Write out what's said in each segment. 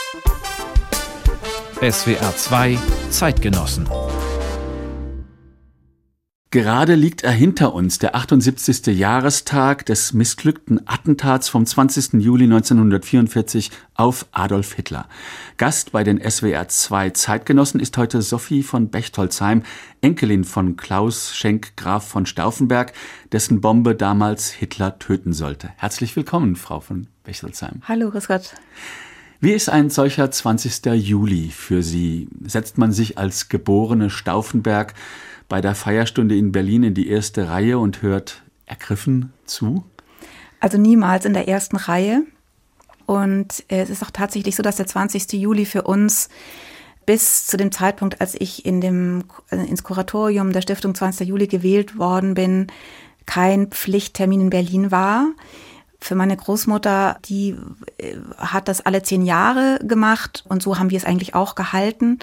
SWR 2 Zeitgenossen. Gerade liegt er hinter uns, der 78. Jahrestag des missglückten Attentats vom 20. Juli 1944 auf Adolf Hitler. Gast bei den SWR 2 Zeitgenossen ist heute Sophie von Bechtolzheim, Enkelin von Klaus Schenk Graf von Stauffenberg, dessen Bombe damals Hitler töten sollte. Herzlich willkommen, Frau von Bechtolzheim. Hallo, grüß Gott. Wie ist ein solcher 20. Juli für Sie? Setzt man sich als geborene Stauffenberg bei der Feierstunde in Berlin in die erste Reihe und hört ergriffen zu? Also niemals in der ersten Reihe. Und es ist auch tatsächlich so, dass der 20. Juli für uns bis zu dem Zeitpunkt, als ich ins Kuratorium der Stiftung 20. Juli gewählt worden bin, kein Pflichttermin in Berlin war. Für meine Großmutter, die hat das alle 10 Jahre gemacht und so haben wir es eigentlich auch gehalten.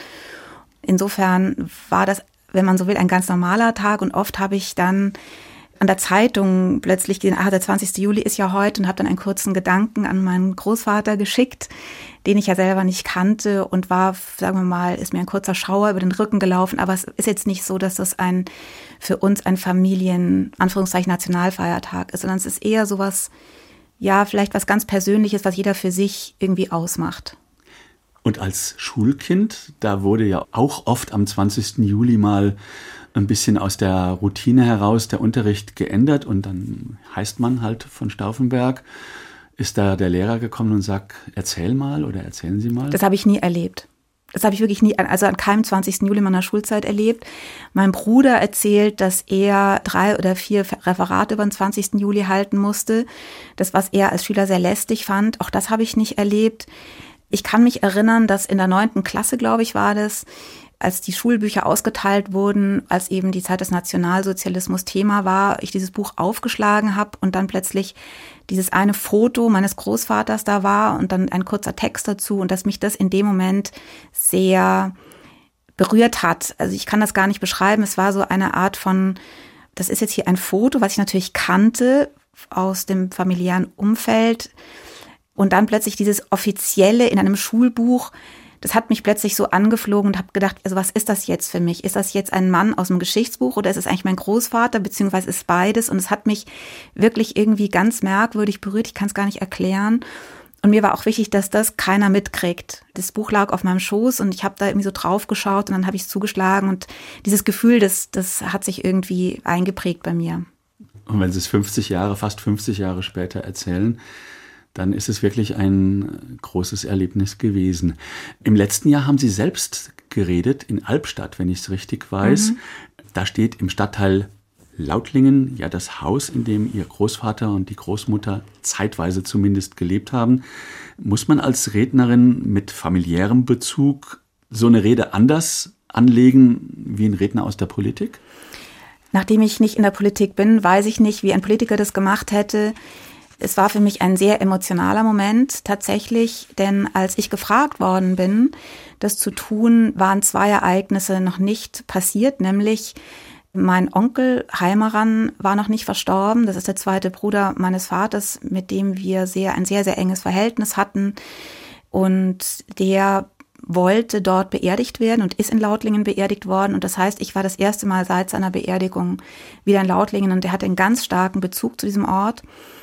Insofern war das, wenn man so will, ein ganz normaler Tag und oft habe ich dann an der Zeitung plötzlich gesehen, der 20. Juli ist ja heute und habe dann einen kurzen Gedanken an meinen Großvater geschickt, den ich ja selber nicht kannte und war, sagen wir mal, ist mir ein kurzer Schauer über den Rücken gelaufen, aber es ist jetzt nicht so, dass das für uns ein Familien-, Nationalfeiertag ist, sondern es ist eher sowas, ja, vielleicht was ganz Persönliches, was jeder für sich irgendwie ausmacht. Und als Schulkind, da wurde ja auch oft am 20. Juli mal ein bisschen aus der Routine heraus der Unterricht geändert und dann heißt man halt von Stauffenberg, ist da der Lehrer gekommen und sagt, erzähl mal oder erzählen Sie mal? Das habe ich nie erlebt. Das habe ich wirklich nie, also an keinem 20. Juli meiner Schulzeit erlebt. Mein Bruder erzählt, dass er 3 oder 4 Referate über den 20. Juli halten musste. Das, was er als Schüler sehr lästig fand, auch das habe ich nicht erlebt. Ich kann mich erinnern, dass in der 9. Klasse, glaube ich, war das, als die Schulbücher ausgeteilt wurden, als eben die Zeit des Nationalsozialismus Thema war, ich dieses Buch aufgeschlagen habe und dann plötzlich dieses eine Foto meines Großvaters da war und dann ein kurzer Text dazu und dass mich das in dem Moment sehr berührt hat. Also ich kann das gar nicht beschreiben. Es war so eine Art von, das ist jetzt hier ein Foto, was ich natürlich kannte aus dem familiären Umfeld. Und dann plötzlich dieses Offizielle in einem Schulbuch, das hat mich plötzlich so angeflogen und habe gedacht, also was ist das jetzt für mich? Ist das jetzt ein Mann aus dem Geschichtsbuch oder ist es eigentlich mein Großvater, beziehungsweise ist beides? Und es hat mich wirklich irgendwie ganz merkwürdig berührt, ich kann es gar nicht erklären. Und mir war auch wichtig, dass das keiner mitkriegt. Das Buch lag auf meinem Schoß und ich habe da irgendwie so drauf geschaut und dann habe ich es zugeschlagen. Und dieses Gefühl, das hat sich irgendwie eingeprägt bei mir. Und wenn Sie es fast 50 Jahre später erzählen, dann ist es wirklich ein großes Erlebnis gewesen. Im letzten Jahr haben Sie selbst geredet in Albstadt, wenn ich es richtig weiß. Da steht im Stadtteil Lautlingen ja das Haus, in dem Ihr Großvater und die Großmutter zeitweise zumindest gelebt haben. Muss man als Rednerin mit familiärem Bezug so eine Rede anders anlegen wie ein Redner aus der Politik? Nachdem ich nicht in der Politik bin, weiß ich nicht, wie ein Politiker das gemacht hätte. Es war für mich ein sehr emotionaler Moment tatsächlich, denn als ich gefragt worden bin, das zu tun, waren 2 Ereignisse noch nicht passiert, nämlich mein Onkel Heimeran war noch nicht verstorben. Das ist der zweite Bruder meines Vaters, mit dem wir ein sehr, sehr enges Verhältnis hatten. Und der wollte dort beerdigt werden und ist in Lautlingen beerdigt worden. Und das heißt, ich war das erste Mal seit seiner Beerdigung wieder in Lautlingen und er hatte einen ganz starken Bezug zu diesem Ort.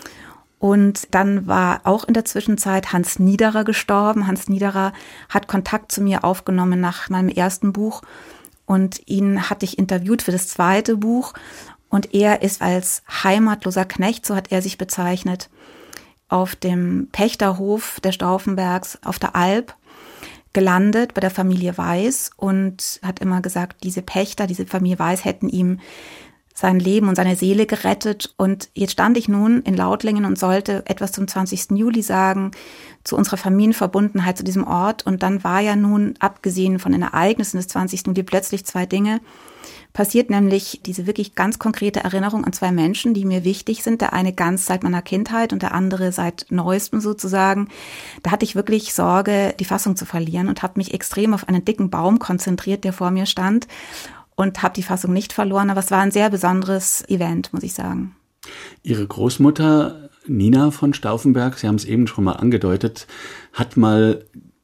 Und dann war auch in der Zwischenzeit Hans Niederer gestorben. Hans Niederer hat Kontakt zu mir aufgenommen nach meinem ersten Buch und ihn hatte ich interviewt für das zweite Buch. Und er ist als heimatloser Knecht, so hat er sich bezeichnet, auf dem Pächterhof der Stauffenbergs auf der Alp gelandet bei der Familie Weiß und hat immer gesagt, diese Familie Weiß hätten ihm sein Leben und seine Seele gerettet. Und jetzt stand ich nun in Lautlingen und sollte etwas zum 20. Juli sagen, zu unserer Familienverbundenheit zu diesem Ort. Und dann war ja nun, abgesehen von den Ereignissen des 20. Juli, plötzlich 2 Dinge passiert, nämlich diese wirklich ganz konkrete Erinnerung an 2 Menschen, die mir wichtig sind. Der eine ganz seit meiner Kindheit und der andere seit Neuestem sozusagen. Da hatte ich wirklich Sorge, die Fassung zu verlieren und habe mich extrem auf einen dicken Baum konzentriert, der vor mir stand. Und habe die Fassung nicht verloren, aber es war ein sehr besonderes Event, muss ich sagen. Ihre Großmutter Nina von Stauffenberg, Sie haben es eben schon mal angedeutet, hat mal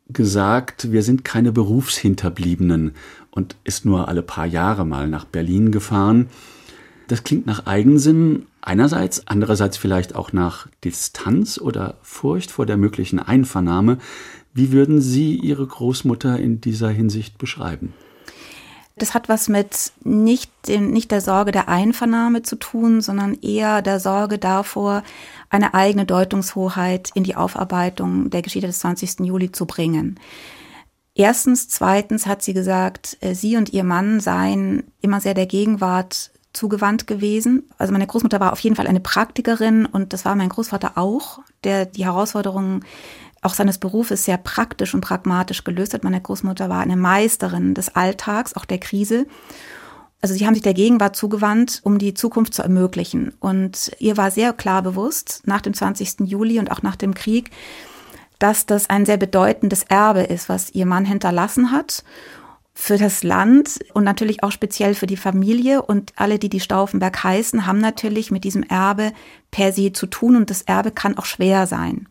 gesagt, wir sind keine Berufshinterbliebenen und ist nur alle paar Jahre mal nach Berlin gefahren. Das klingt nach Eigensinn einerseits, andererseits vielleicht auch nach Distanz oder Furcht vor der möglichen Einvernahme. Wie würden Sie Ihre Großmutter in dieser Hinsicht beschreiben? Das hat was mit nicht der Sorge der Einvernahme zu tun, sondern eher der Sorge davor, eine eigene Deutungshoheit in die Aufarbeitung der Geschichte des 20. Juli zu bringen. Erstens, zweitens hat sie gesagt, sie und ihr Mann seien immer sehr der Gegenwart zugewandt gewesen. Also meine Großmutter war auf jeden Fall eine Praktikerin und das war mein Großvater auch, der die Herausforderungen auch seines Berufes sehr praktisch und pragmatisch gelöst hat. Meine Großmutter war eine Meisterin des Alltags, auch der Krise. Also sie haben sich der Gegenwart zugewandt, um die Zukunft zu ermöglichen. Und ihr war sehr klar bewusst, nach dem 20. Juli und auch nach dem Krieg, dass das ein sehr bedeutendes Erbe ist, was ihr Mann hinterlassen hat für das Land und natürlich auch speziell für die Familie. Und alle, die Stauffenberg heißen, haben natürlich mit diesem Erbe per se zu tun. Und das Erbe kann auch schwer sein.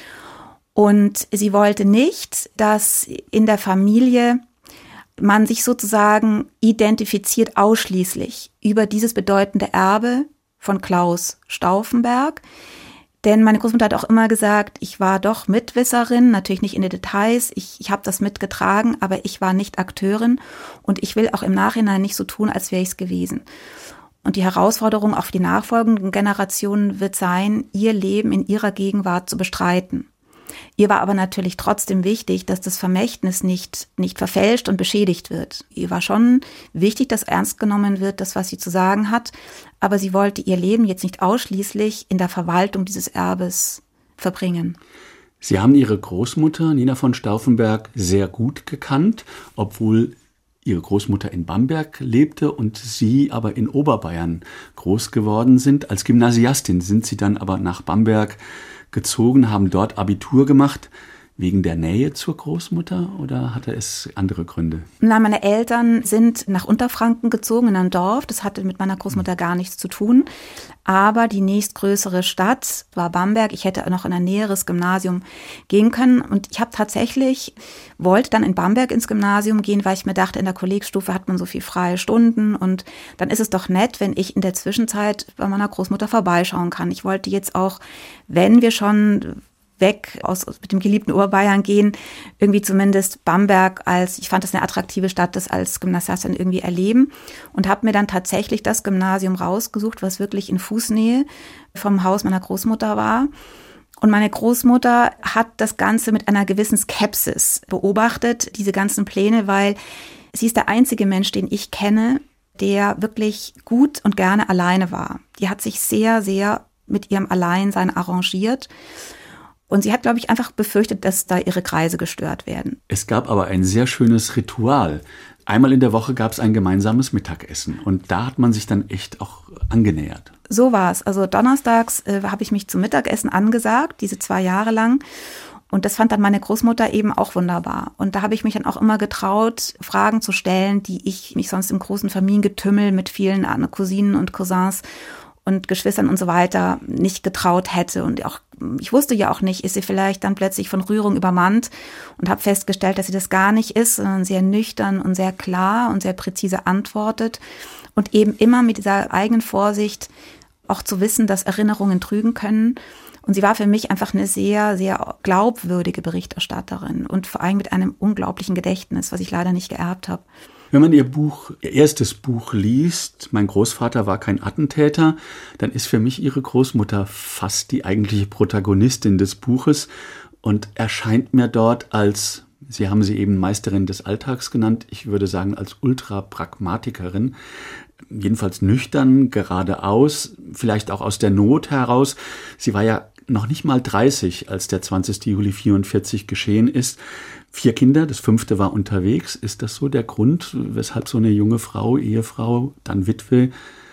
Und sie wollte nicht, dass in der Familie man sich sozusagen identifiziert ausschließlich über dieses bedeutende Erbe von Klaus Stauffenberg. Denn meine Großmutter hat auch immer gesagt, ich war doch Mitwisserin, natürlich nicht in den Details, ich habe das mitgetragen, aber ich war nicht Akteurin und ich will auch im Nachhinein nicht so tun, als wäre ich es gewesen. Und die Herausforderung auch für die nachfolgenden Generationen wird sein, ihr Leben in ihrer Gegenwart zu bestreiten. Ihr war aber natürlich trotzdem wichtig, dass das Vermächtnis nicht verfälscht und beschädigt wird. Ihr war schon wichtig, dass ernst genommen wird, das, was sie zu sagen hat. Aber sie wollte ihr Leben jetzt nicht ausschließlich in der Verwaltung dieses Erbes verbringen. Sie haben Ihre Großmutter, Nina von Stauffenberg, sehr gut gekannt, obwohl Ihre Großmutter in Bamberg lebte und Sie aber in Oberbayern groß geworden sind. Als Gymnasiastin sind Sie dann aber nach Bamberg gezogen, haben dort Abitur gemacht, wegen der Nähe zur Großmutter oder hatte es andere Gründe? Na, meine Eltern sind nach Unterfranken gezogen in ein Dorf. Das hatte mit meiner Großmutter gar nichts zu tun. Aber die nächstgrößere Stadt war Bamberg. Ich hätte noch in ein näheres Gymnasium gehen können. Und ich wollte dann in Bamberg ins Gymnasium gehen, weil ich mir dachte, in der Kollegstufe hat man so viel freie Stunden. Und dann ist es doch nett, wenn ich in der Zwischenzeit bei meiner Großmutter vorbeischauen kann. Ich wollte jetzt auch, wenn wir schon weg mit dem geliebten Oberbayern gehen, irgendwie zumindest Bamberg ich fand das eine attraktive Stadt, das als Gymnasiastin irgendwie erleben und habe mir dann tatsächlich das Gymnasium rausgesucht, was wirklich in Fußnähe vom Haus meiner Großmutter war. Und meine Großmutter hat das Ganze mit einer gewissen Skepsis beobachtet, diese ganzen Pläne, weil sie ist der einzige Mensch, den ich kenne, der wirklich gut und gerne alleine war. Die hat sich sehr, sehr mit ihrem Alleinsein arrangiert. Und sie hat, glaube ich, einfach befürchtet, dass da ihre Kreise gestört werden. Es gab aber ein sehr schönes Ritual. Einmal in der Woche gab es ein gemeinsames Mittagessen. Und da hat man sich dann echt auch angenähert. So war es. Also donnerstags habe ich mich zum Mittagessen angesagt, diese 2 Jahre lang. Und das fand dann meine Großmutter eben auch wunderbar. Und da habe ich mich dann auch immer getraut, Fragen zu stellen, die ich mich sonst im großen Familiengetümmel mit vielen Cousinen und Cousins und Geschwistern und so weiter nicht getraut hätte. Und auch ich wusste ja auch nicht, ist sie vielleicht dann plötzlich von Rührung übermannt und habe festgestellt, dass sie das gar nicht ist, sondern sehr nüchtern und sehr klar und sehr präzise antwortet und eben immer mit dieser eigenen Vorsicht auch zu wissen, dass Erinnerungen trügen können. Und sie war für mich einfach eine sehr, sehr glaubwürdige Berichterstatterin und vor allem mit einem unglaublichen Gedächtnis, was ich leider nicht geerbt habe. Wenn man ihr erstes Buch liest, Mein Großvater war kein Attentäter, dann ist für mich ihre Großmutter fast die eigentliche Protagonistin des Buches und erscheint mir dort als, Sie haben sie eben Meisterin des Alltags genannt, ich würde sagen als Ultrapragmatikerin, jedenfalls nüchtern, geradeaus, vielleicht auch aus der Not heraus. Sie war ja noch nicht mal 30, als der 20. Juli 1944 geschehen ist. 4 Kinder, das 5. war unterwegs. Ist das so der Grund, weshalb so eine junge Frau, Ehefrau, dann Witwe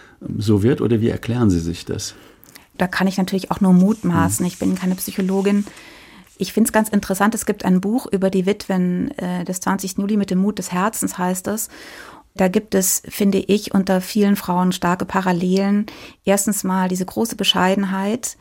so wird? Oder wie erklären Sie sich das? Da kann ich natürlich auch nur mutmaßen. Ich bin keine Psychologin. Ich finde es ganz interessant, es gibt ein Buch über die Witwen des 20. Juli mit dem Mut des Herzens, heißt es. Da gibt es, finde ich, unter vielen Frauen starke Parallelen. Erstens mal diese große Bescheidenheit,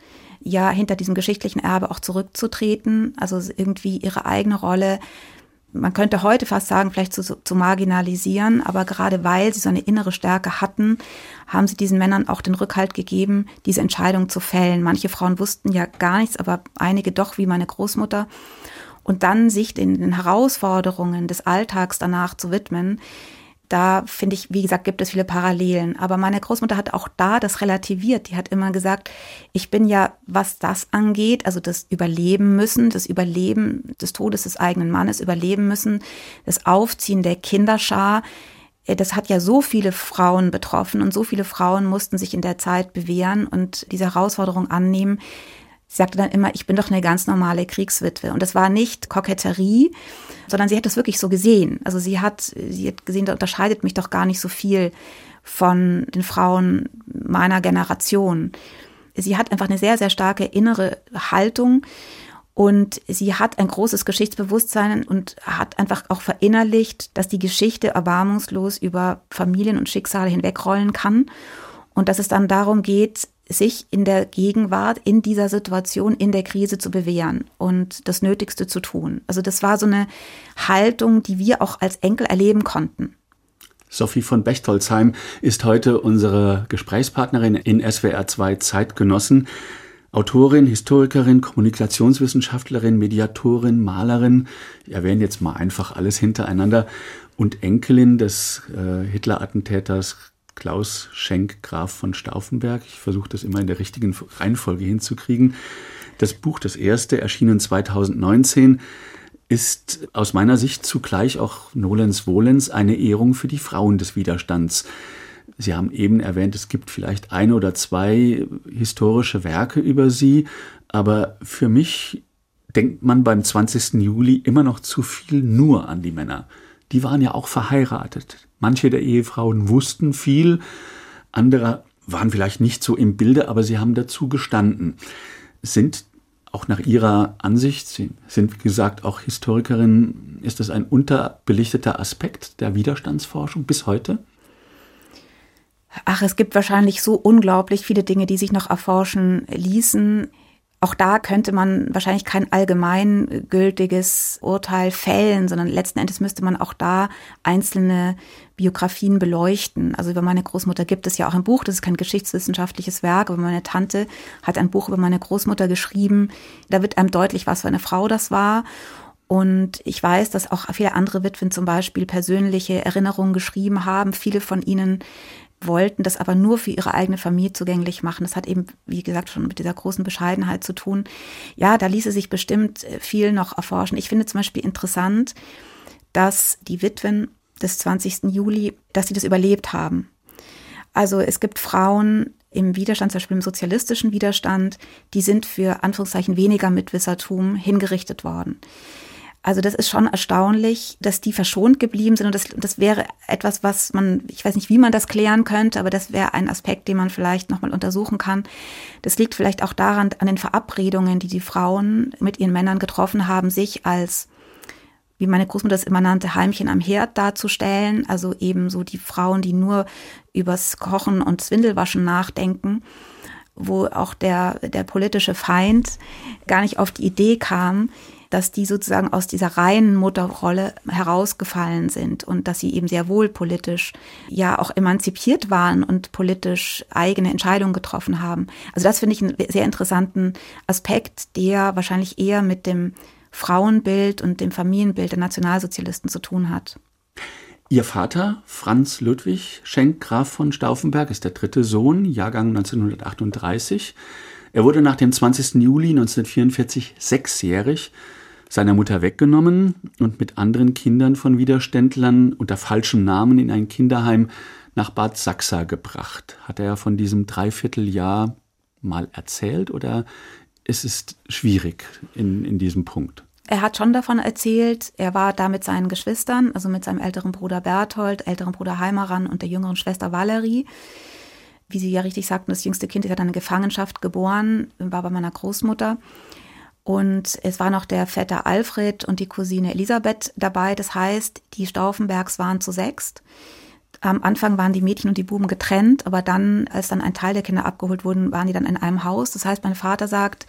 ja hinter diesem geschichtlichen Erbe auch zurückzutreten, also irgendwie ihre eigene Rolle, man könnte heute fast sagen, vielleicht zu marginalisieren, aber gerade weil sie so eine innere Stärke hatten, haben sie diesen Männern auch den Rückhalt gegeben, diese Entscheidung zu fällen. Manche Frauen wussten ja gar nichts, aber einige doch, wie meine Großmutter. Und dann sich den Herausforderungen des Alltags danach zu widmen, da finde ich, wie gesagt, gibt es viele Parallelen. Aber meine Großmutter hat auch da das relativiert. Die hat immer gesagt, ich bin ja, was das angeht, also das Überleben müssen, das Überleben des Todes des eigenen Mannes, überleben müssen, das Aufziehen der Kinderschar, das hat ja so viele Frauen betroffen und so viele Frauen mussten sich in der Zeit bewähren und diese Herausforderung annehmen. Sie sagte dann immer, ich bin doch eine ganz normale Kriegswitwe. Und das war nicht Koketterie, sondern sie hat das wirklich so gesehen. Also sie hat gesehen, da unterscheidet mich doch gar nicht so viel von den Frauen meiner Generation. Sie hat einfach eine sehr, sehr starke innere Haltung und sie hat ein großes Geschichtsbewusstsein und hat einfach auch verinnerlicht, dass die Geschichte erbarmungslos über Familien und Schicksale hinwegrollen kann und dass es dann darum geht, sich in der Gegenwart, in dieser Situation, in der Krise zu bewähren und das Nötigste zu tun. Also das war so eine Haltung, die wir auch als Enkel erleben konnten. Sophie von Bechtolzheim ist heute unsere Gesprächspartnerin in SWR 2 Zeitgenossen. Autorin, Historikerin, Kommunikationswissenschaftlerin, Mediatorin, Malerin. Ich erwähne jetzt mal einfach alles hintereinander. Und Enkelin des Hitler-Attentäters Klaus Schenk, Graf von Stauffenberg. Ich versuche das immer in der richtigen Reihenfolge hinzukriegen. Das Buch, das erste, erschienen 2019, ist aus meiner Sicht zugleich auch nolens volens eine Ehrung für die Frauen des Widerstands. Sie haben eben erwähnt, es gibt vielleicht 1 oder 2 historische Werke über sie, aber für mich denkt man beim 20. Juli immer noch zu viel nur an die Männer. Die waren ja auch verheiratet. Manche der Ehefrauen wussten viel, andere waren vielleicht nicht so im Bilde, aber sie haben dazu gestanden. Sind auch nach Ihrer Ansicht, Sie sind wie gesagt auch Historikerin, ist das ein unterbelichteter Aspekt der Widerstandsforschung bis heute? Ach, es gibt wahrscheinlich so unglaublich viele Dinge, die sich noch erforschen ließen. Auch da könnte man wahrscheinlich kein allgemeingültiges Urteil fällen, sondern letzten Endes müsste man auch da einzelne Biografien beleuchten. Also über meine Großmutter gibt es ja auch ein Buch, das ist kein geschichtswissenschaftliches Werk, aber meine Tante hat ein Buch über meine Großmutter geschrieben. Da wird einem deutlich, was für eine Frau das war. Und ich weiß, dass auch viele andere Witwen zum Beispiel persönliche Erinnerungen geschrieben haben. Viele von ihnen wollten das aber nur für ihre eigene Familie zugänglich machen. Das hat eben, wie gesagt, schon mit dieser großen Bescheidenheit zu tun. Ja, da ließe sich bestimmt viel noch erforschen. Ich finde zum Beispiel interessant, dass die Witwen des 20. Juli, dass sie das überlebt haben. Also es gibt Frauen im Widerstand, zum Beispiel im sozialistischen Widerstand, die sind für Anführungszeichen weniger Mitwissertum hingerichtet worden. Also das ist schon erstaunlich, dass die verschont geblieben sind. Und das wäre etwas, was man, ich weiß nicht, wie man das klären könnte, aber das wäre ein Aspekt, den man vielleicht nochmal untersuchen kann. Das liegt vielleicht auch daran, an den Verabredungen, die die Frauen mit ihren Männern getroffen haben, sich als, wie meine Großmutter es immer nannte, Heimchen am Herd darzustellen. Also eben so die Frauen, die nur übers Kochen und das Windelwaschen nachdenken, wo auch der politische Feind gar nicht auf die Idee kam, dass die sozusagen aus dieser reinen Mutterrolle herausgefallen sind und dass sie eben sehr wohl politisch ja auch emanzipiert waren und politisch eigene Entscheidungen getroffen haben. Also das finde ich einen sehr interessanten Aspekt, der wahrscheinlich eher mit dem Frauenbild und dem Familienbild der Nationalsozialisten zu tun hat. Ihr Vater, Franz Ludwig Schenk, Graf von Stauffenberg, ist der 3. Sohn, Jahrgang 1938. Er wurde nach dem 20. Juli 1944 6-jährig, seiner Mutter weggenommen und mit anderen Kindern von Widerständlern unter falschem Namen in ein Kinderheim nach Bad Sachsa gebracht. Hat er von diesem Dreivierteljahr mal erzählt oder ist es schwierig in diesem Punkt? Er hat schon davon erzählt, er war da mit seinen Geschwistern, also mit seinem älteren Bruder Berthold, älteren Bruder Heimeran und der jüngeren Schwester Valerie. Wie Sie ja richtig sagten, das jüngste Kind ist ja dann in Gefangenschaft geboren, war bei meiner Großmutter. Und es war noch der Vetter Alfred und die Cousine Elisabeth dabei. Das heißt, die Stauffenbergs waren zu 6. Am Anfang waren die Mädchen und die Buben getrennt, aber dann, als dann ein Teil der Kinder abgeholt wurden, waren die dann in einem Haus. Das heißt, mein Vater sagt,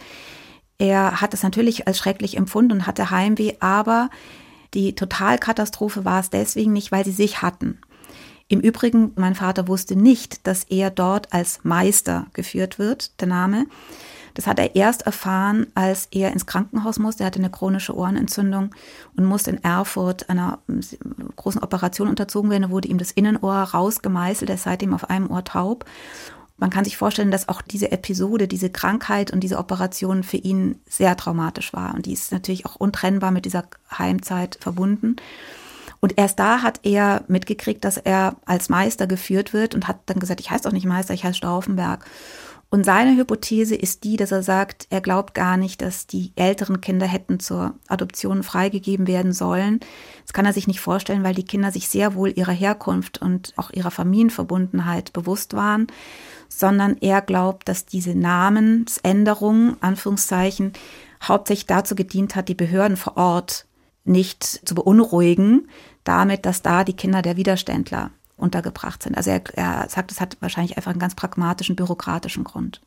er hat es natürlich als schrecklich empfunden und hatte Heimweh, aber die Totalkatastrophe war es deswegen nicht, weil sie sich hatten. Im Übrigen, mein Vater wusste nicht, dass er dort als Meister geführt wird, der Name. Das hat er erst erfahren, als er ins Krankenhaus musste. Er hatte eine chronische Ohrenentzündung und musste in Erfurt einer großen Operation unterzogen werden. Da wurde ihm das Innenohr rausgemeißelt, er ist seitdem auf einem Ohr taub. Man kann sich vorstellen, dass auch diese Episode, diese Krankheit und diese Operation für ihn sehr traumatisch war. Und die ist natürlich auch untrennbar mit dieser Heimzeit verbunden. Und erst da hat er mitgekriegt, dass er als Meister geführt wird und hat dann gesagt, ich heiße doch nicht Meister, ich heiße Stauffenberg. Und seine Hypothese ist die, dass er sagt, er glaubt gar nicht, dass die älteren Kinder hätten zur Adoption freigegeben werden sollen. Das kann er sich nicht vorstellen, weil die Kinder sich sehr wohl ihrer Herkunft und auch ihrer Familienverbundenheit bewusst waren, sondern er glaubt, dass diese Namensänderung, Anführungszeichen, hauptsächlich dazu gedient hat, die Behörden vor Ort nicht zu beunruhigen, damit, dass da die Kinder der Widerständler untergebracht sind. Also er sagt, es hat wahrscheinlich einfach einen ganz pragmatischen, bürokratischen Grund.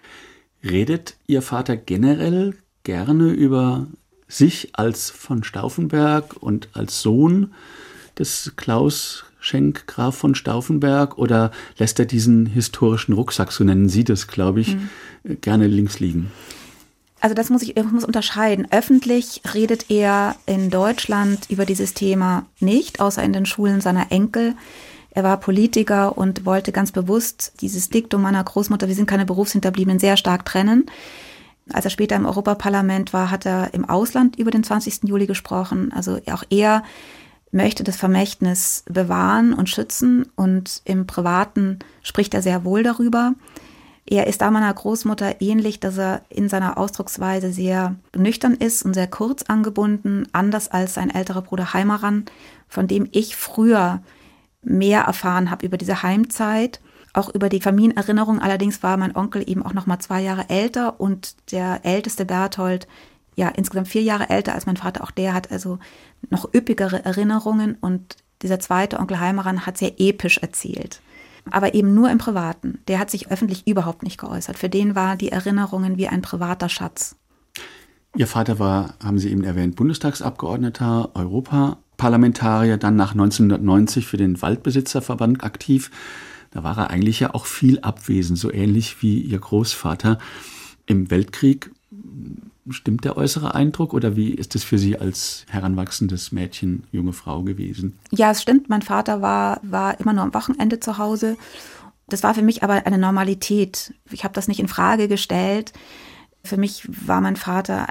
Redet Ihr Vater generell gerne über sich als von Stauffenberg und als Sohn des Klaus Schenk Graf von Stauffenberg, oder lässt er diesen historischen Rucksack, so nennen Sie das, glaube ich, gerne links liegen? Also das muss unterscheiden. Öffentlich redet er in Deutschland über dieses Thema nicht, außer in den Schulen seiner Enkel. Er war Politiker und wollte ganz bewusst dieses Diktum meiner Großmutter, wir sind keine Berufshinterbliebenen, sehr stark trennen. Als er später im Europaparlament war, hat er im Ausland über den 20. Juli gesprochen. Also auch er möchte das Vermächtnis bewahren und schützen, und im Privaten spricht er sehr wohl darüber. Er ist da meiner Großmutter ähnlich, dass er in seiner Ausdrucksweise sehr nüchtern ist und sehr kurz angebunden, anders als sein älterer Bruder Heimeran, von dem ich früher mehr erfahren habe über diese Heimzeit, auch über die Familienerinnerung. Allerdings war mein Onkel eben auch noch mal 2 Jahre älter und der älteste Berthold, ja, insgesamt 4 Jahre älter als mein Vater. Auch der hat also noch üppigere Erinnerungen, und dieser zweite Onkel Heimeran hat sehr episch erzählt. Aber eben nur im Privaten. Der hat sich öffentlich überhaupt nicht geäußert. Für den war die Erinnerungen wie ein privater Schatz. Ihr Vater war, haben Sie eben erwähnt, Bundestagsabgeordneter, Europaparlamentarier, dann nach 1990 für den Waldbesitzerverband aktiv. Da war er eigentlich ja auch viel abwesend, so ähnlich wie Ihr Großvater. Im Weltkrieg, stimmt der äußere Eindruck, oder wie ist es für Sie als heranwachsendes Mädchen, junge Frau gewesen? Ja, es stimmt. Mein Vater war immer nur am Wochenende zu Hause. Das war für mich aber eine Normalität. Ich habe das nicht in Frage gestellt. Für mich war mein Vater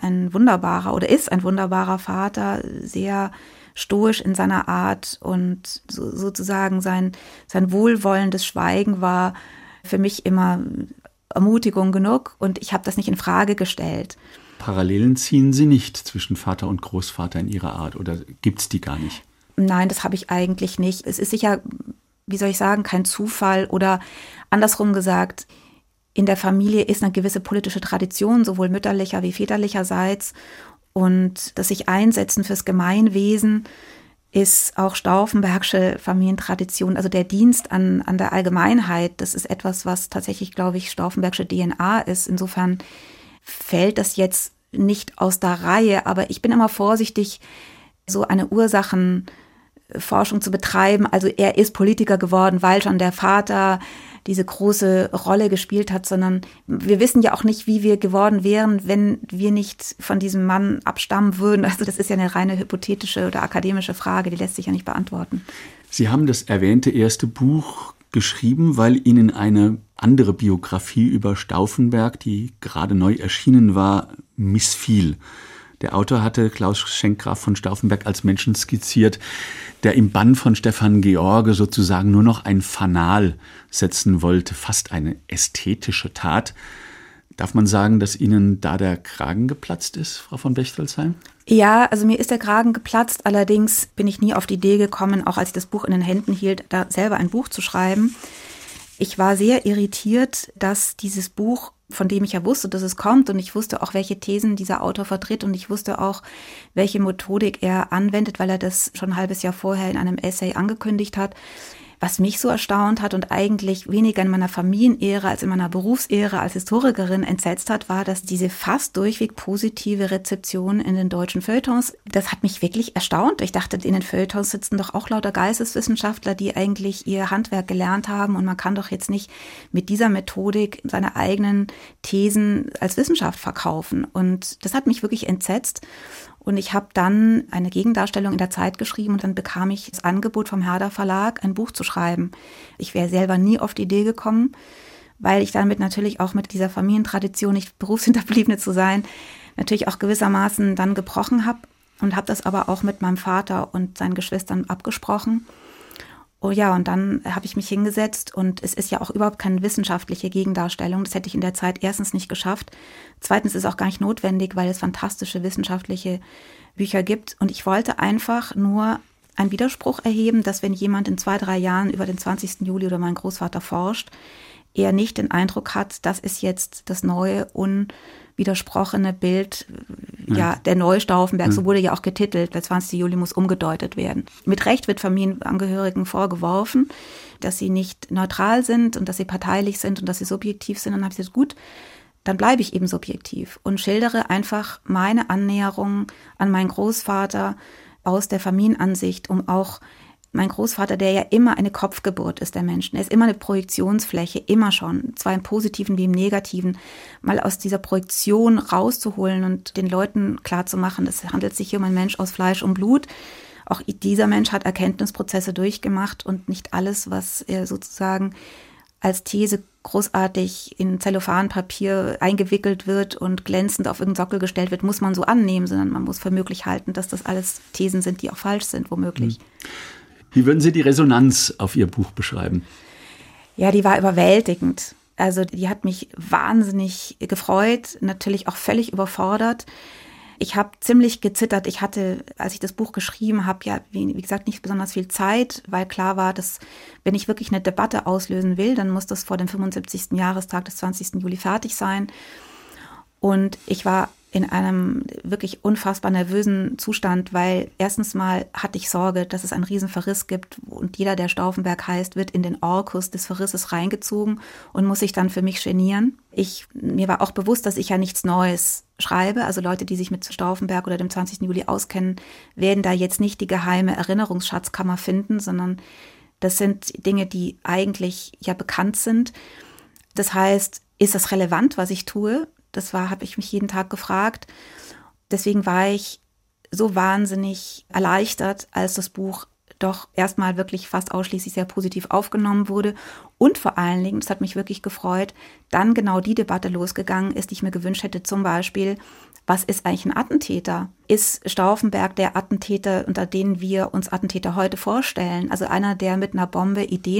ist ein wunderbarer Vater, sehr stoisch in seiner Art, und sozusagen sein wohlwollendes Schweigen war für mich immer Ermutigung genug, und ich habe das nicht in Frage gestellt. Parallelen ziehen Sie nicht zwischen Vater und Großvater in Ihrer Art, oder gibt es die gar nicht? Nein, das habe ich eigentlich nicht. Es ist sicher, wie soll ich sagen, kein Zufall, oder andersrum gesagt, in der Familie ist eine gewisse politische Tradition, sowohl mütterlicher wie väterlicherseits, und das sich einsetzen fürs Gemeinwesen ist auch stauffenbergsche Familientradition. Also der Dienst an der Allgemeinheit, das ist etwas, was tatsächlich, glaube ich, stauffenbergsche DNA ist. Insofern fällt das jetzt nicht aus der Reihe, aber ich bin immer vorsichtig, so eine Ursachenforschung zu betreiben. Also er ist Politiker geworden, weil schon der Vater diese große Rolle gespielt hat, sondern wir wissen ja auch nicht, wie wir geworden wären, wenn wir nicht von diesem Mann abstammen würden. Also das ist ja eine reine hypothetische oder akademische Frage, die lässt sich ja nicht beantworten. Sie haben das erwähnte erste Buch geschrieben, weil Ihnen eine andere Biografie über Stauffenberg, die gerade neu erschienen war, missfiel. Der Autor hatte Klaus Schenk Graf von Stauffenberg als Menschen skizziert, der im Bann von Stefan George sozusagen nur noch ein Fanal setzen wollte, fast eine ästhetische Tat. Darf man sagen, dass Ihnen da der Kragen geplatzt ist, Frau von Bechtolsheim? Ja, also mir ist der Kragen geplatzt. Allerdings bin ich nie auf die Idee gekommen, auch als ich das Buch in den Händen hielt, da selber ein Buch zu schreiben. Ich war sehr irritiert, dass dieses Buch, von dem ich ja wusste, dass es kommt, und ich wusste auch, welche Thesen dieser Autor vertritt, und ich wusste auch, welche Methodik er anwendet, weil er das schon ein halbes Jahr vorher in einem Essay angekündigt hat, was mich so erstaunt hat und eigentlich weniger in meiner Familienehre als in meiner Berufsehre als Historikerin entsetzt hat, war, dass diese fast durchweg positive Rezeption in den deutschen Feuilletons, das hat mich wirklich erstaunt. Ich dachte, in den Feuilletons sitzen doch auch lauter Geisteswissenschaftler, die eigentlich ihr Handwerk gelernt haben, und man kann doch jetzt nicht mit dieser Methodik seine eigenen Thesen als Wissenschaft verkaufen. Und das hat mich wirklich entsetzt. Und ich habe dann eine Gegendarstellung in der Zeit geschrieben und dann bekam ich das Angebot vom Herder Verlag, ein Buch zu schreiben. Ich wäre selber nie auf die Idee gekommen, weil ich damit natürlich auch mit dieser Familientradition, nicht Berufshinterbliebene zu sein, natürlich auch gewissermaßen dann gebrochen habe und habe das aber auch mit meinem Vater und seinen Geschwistern abgesprochen. Oh ja, und dann habe ich mich hingesetzt und es ist ja auch überhaupt keine wissenschaftliche Gegendarstellung. Das hätte ich in der Zeit erstens nicht geschafft. Zweitens ist es auch gar nicht notwendig, weil es fantastische wissenschaftliche Bücher gibt. Und ich wollte einfach nur einen Widerspruch erheben, dass wenn jemand in 2-3 Jahren über den 20. Juli oder meinen Großvater forscht, er nicht den Eindruck hat, das ist jetzt das neue, unwidersprochene Bild, ja, der neue Stauffenberg. So wurde ja auch getitelt, der 20. Juli muss umgedeutet werden. Mit Recht wird Familienangehörigen vorgeworfen, dass sie nicht neutral sind und dass sie parteilich sind und dass sie subjektiv sind. Und dann habe ich gesagt, gut, dann bleibe ich eben subjektiv und schildere einfach meine Annäherung an meinen Großvater aus der Familienansicht, um auch mein Großvater, der ja immer eine Kopfgeburt ist der Menschen, er ist immer eine Projektionsfläche, immer schon, zwar im Positiven wie im Negativen, mal aus dieser Projektion rauszuholen und den Leuten klarzumachen, es handelt sich hier um einen Mensch aus Fleisch und Blut. Auch dieser Mensch hat Erkenntnisprozesse durchgemacht und nicht alles, was er sozusagen als These großartig in Zellophanpapier eingewickelt wird und glänzend auf irgendeinen Sockel gestellt wird, muss man so annehmen, sondern man muss für möglich halten, dass das alles Thesen sind, die auch falsch sind, womöglich. Wie würden Sie die Resonanz auf Ihr Buch beschreiben? Ja, die war überwältigend. Also die hat mich wahnsinnig gefreut, natürlich auch völlig überfordert. Ich habe ziemlich gezittert. Ich hatte, als ich das Buch geschrieben habe, ja, wie gesagt, nicht besonders viel Zeit, weil klar war, dass wenn ich wirklich eine Debatte auslösen will, dann muss das vor dem 75. Jahrestag des 20. Juli fertig sein. Und ich war in einem wirklich unfassbar nervösen Zustand, weil erstens mal hatte ich Sorge, dass es einen riesen Verriss gibt und jeder, der Stauffenberg heißt, wird in den Orkus des Verrisses reingezogen und muss sich dann für mich genieren. Mir war auch bewusst, dass ich ja nichts Neues schreibe. Also Leute, die sich mit Stauffenberg oder dem 20. Juli auskennen, werden da jetzt nicht die geheime Erinnerungsschatzkammer finden, sondern das sind Dinge, die eigentlich ja bekannt sind. Das heißt, ist das relevant, was ich tue? Habe ich mich jeden Tag gefragt. Deswegen war ich so wahnsinnig erleichtert, als das Buch doch erstmal wirklich fast ausschließlich sehr positiv aufgenommen wurde. Und vor allen Dingen, das hat mich wirklich gefreut, dann genau die Debatte losgegangen ist, die ich mir gewünscht hätte. Zum Beispiel, was ist eigentlich ein Attentäter? Ist Stauffenberg der Attentäter, unter denen wir uns Attentäter heute vorstellen? Also einer, der mit einer Bombe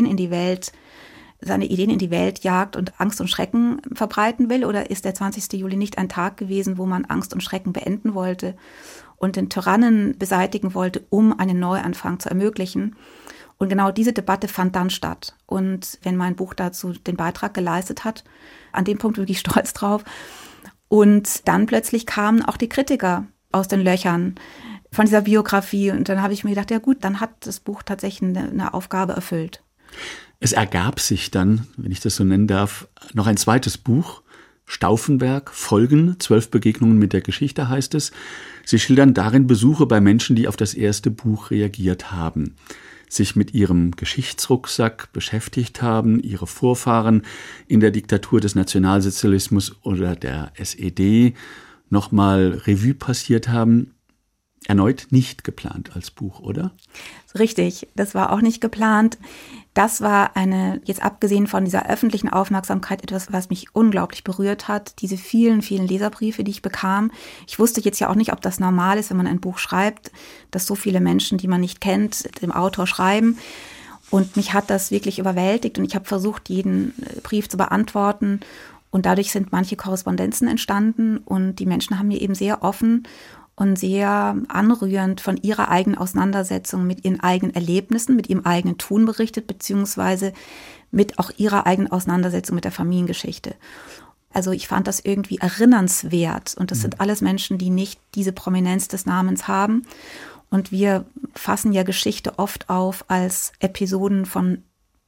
seine Ideen in die Welt jagt und Angst und Schrecken verbreiten will? Oder ist der 20. Juli nicht ein Tag gewesen, wo man Angst und Schrecken beenden wollte und den Tyrannen beseitigen wollte, um einen Neuanfang zu ermöglichen? Und genau diese Debatte fand dann statt. Und wenn mein Buch dazu den Beitrag geleistet hat, an dem Punkt bin ich stolz drauf. Und dann plötzlich kamen auch die Kritiker aus den Löchern von dieser Biografie. Und dann habe ich mir gedacht, ja gut, dann hat das Buch tatsächlich eine Aufgabe erfüllt. Es ergab sich dann, wenn ich das so nennen darf, noch ein zweites Buch, Stauffenberg, Folgen, 12 Begegnungen mit der Geschichte heißt es. Sie schildern darin Besuche bei Menschen, die auf das erste Buch reagiert haben, sich mit ihrem Geschichtsrucksack beschäftigt haben, ihre Vorfahren in der Diktatur des Nationalsozialismus oder der SED nochmal Revue passiert haben. Erneut nicht geplant als Buch, oder? Richtig, das war auch nicht geplant. Das war jetzt abgesehen von dieser öffentlichen Aufmerksamkeit, etwas, was mich unglaublich berührt hat. Diese vielen, vielen Leserbriefe, die ich bekam. Ich wusste jetzt ja auch nicht, ob das normal ist, wenn man ein Buch schreibt, dass so viele Menschen, die man nicht kennt, dem Autor schreiben. Und mich hat das wirklich überwältigt und ich habe versucht, jeden Brief zu beantworten. Und dadurch sind manche Korrespondenzen entstanden und die Menschen haben mir eben sehr offen und sehr anrührend von ihrer eigenen Auseinandersetzung mit ihren eigenen Erlebnissen, mit ihrem eigenen Tun berichtet, beziehungsweise mit auch ihrer eigenen Auseinandersetzung mit der Familiengeschichte. Also ich fand das irgendwie erinnernswert und das sind alles Menschen, die nicht diese Prominenz des Namens haben. Und wir fassen ja Geschichte oft auf als Episoden von